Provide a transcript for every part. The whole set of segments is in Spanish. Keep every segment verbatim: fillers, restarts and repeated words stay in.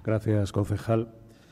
Gracias, concejal.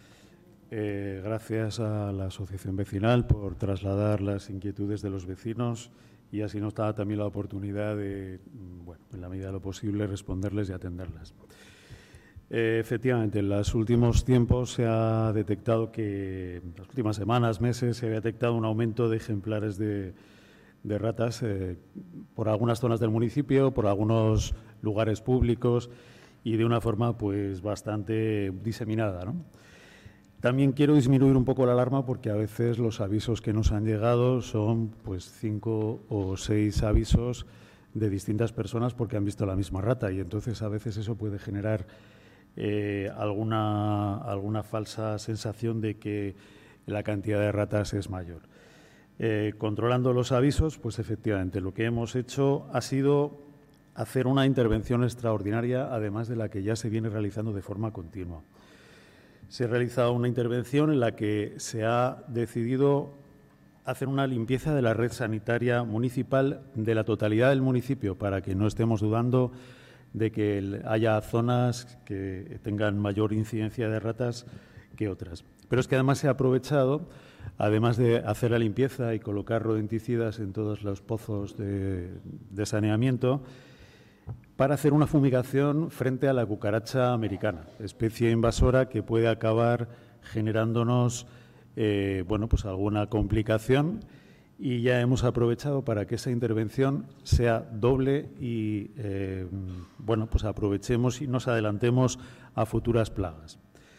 Eh, gracias a la asociación vecinal por trasladar las inquietudes de los vecinos y así nos da también la oportunidad de, bueno, en la medida de lo posible, responderles y atenderlas. Eh, efectivamente, en los últimos tiempos se ha detectado que, en las últimas semanas, meses, se ha detectado un aumento de ejemplares de, de ratas eh, por algunas zonas del municipio, por algunos lugares públicos y de una forma pues bastante diseminada, ¿no? También quiero disminuir un poco la alarma porque a veces los avisos que nos han llegado son pues cinco o seis avisos de distintas personas porque han visto la misma rata y entonces a veces eso puede generar eh, alguna, alguna falsa sensación de que la cantidad de ratas es mayor. Eh, controlando los avisos, pues efectivamente lo que hemos hecho ha sido hacer una intervención extraordinaria, además de la que ya se viene realizando de forma continua. Se ha realizado una intervención en la que se ha decidido hacer una limpieza de la red sanitaria municipal de la totalidad del municipio para que no estemos dudando de que haya zonas que tengan mayor incidencia de ratas que otras. Pero es que además se ha aprovechado, además de hacer la limpieza y colocar rodenticidas en todos los pozos de, de saneamiento, para hacer una fumigación frente a la cucaracha americana, especie invasora que puede acabar generándonos eh, bueno, pues alguna complicación y ya hemos aprovechado para que esa intervención sea doble y eh, bueno, pues aprovechemos y nos adelantemos a futuras plagas.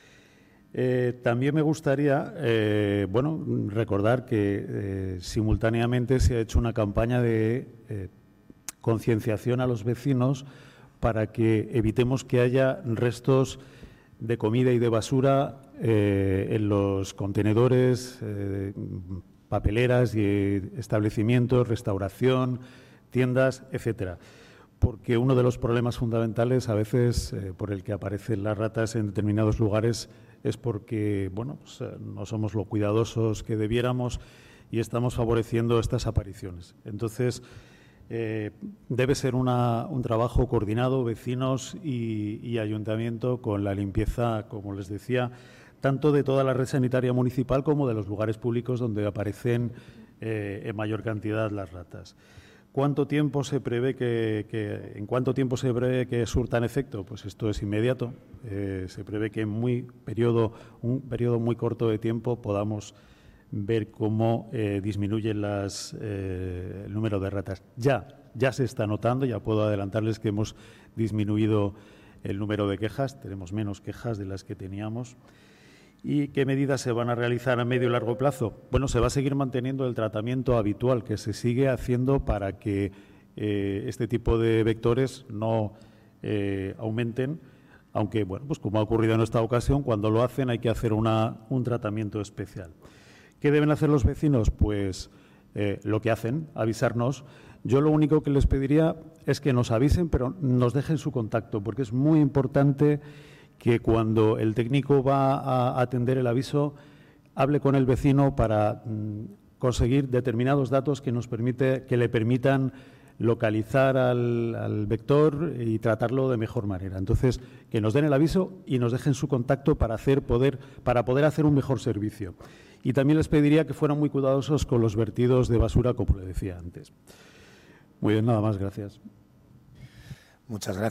Eh, también me gustaría eh, bueno, recordar que eh, simultáneamente se ha hecho una campaña de eh, concienciación a los vecinos para que evitemos que haya restos de comida y de basura eh, en los contenedores, eh, papeleras y establecimientos, restauración, tiendas, etcétera. Porque uno de los problemas fundamentales a veces eh, por el que aparecen las ratas en determinados lugares es porque bueno, pues, no somos lo cuidadosos que debiéramos y estamos favoreciendo estas apariciones. Entonces, Eh, debe ser una, un trabajo coordinado, vecinos y, y ayuntamiento, con la limpieza, como les decía, tanto de toda la red sanitaria municipal como de los lugares públicos donde aparecen eh, en mayor cantidad las ratas. ¿Cuánto tiempo se prevé que, que, en cuánto tiempo se prevé que surtan efecto? Pues esto es inmediato. Eh, se prevé que en muy periodo, un periodo muy corto de tiempo podamos ver cómo eh, disminuye las, eh, el número de ratas. Ya, ya se está notando, ya puedo adelantarles que hemos disminuido el número de quejas, tenemos menos quejas de las que teníamos. ¿Y qué medidas se van a realizar a medio y largo plazo? Bueno, se va a seguir manteniendo el tratamiento habitual que se sigue haciendo para que eh, este tipo de vectores no eh, aumenten, aunque, bueno, pues como ha ocurrido en esta ocasión, cuando lo hacen hay que hacer una, un tratamiento especial. ¿Qué deben hacer los vecinos? Pues eh, lo que hacen, avisarnos. Yo lo único que les pediría es que nos avisen, pero nos dejen su contacto, porque es muy importante que cuando el técnico va a atender el aviso, hable con el vecino para mm, conseguir determinados datos que nos permite, que le permitan localizar al, al vector y tratarlo de mejor manera. Entonces, que nos den el aviso y nos dejen su contacto para hacer poder, para poder hacer un mejor servicio. Y también les pediría que fueran muy cuidadosos con los vertidos de basura, como le decía antes. Muy bien, nada más, gracias. Muchas gracias.